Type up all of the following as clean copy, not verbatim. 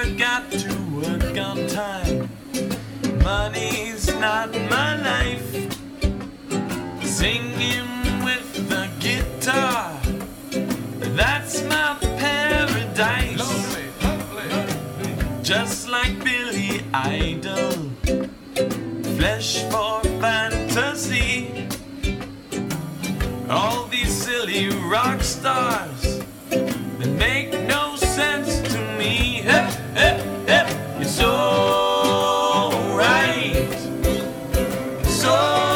got to work on time. Money's not my life. Singing with the guitar, that's my paradise. Lovely, lovely. Just like Billy Idol, flesh for fantasy. All these silly rock stars, they make no sense to me. Hip, hip, hip, you're so right. So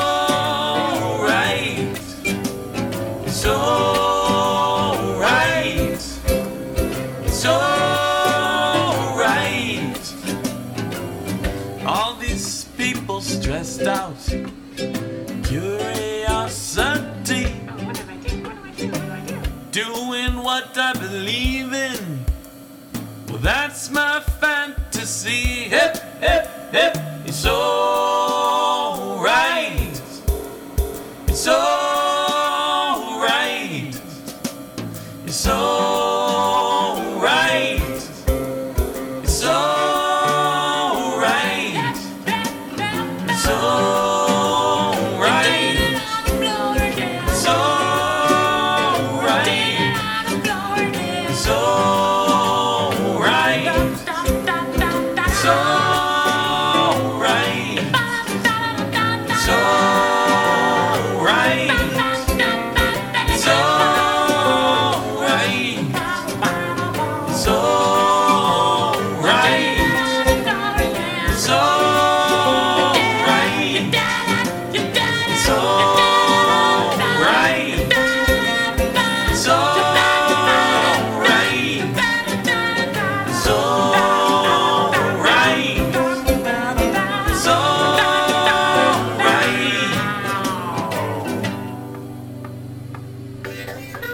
right. So right. So right. All these people stressed out. Curiosity. Doing what I believe in. Well, that's my fantasy. Hip, hip, hip. It's so right. It's so right. It's so right. It's so right. It's so right. So right. So right. So right. So right. So right. So right. So right. So right. So right. So right. So right.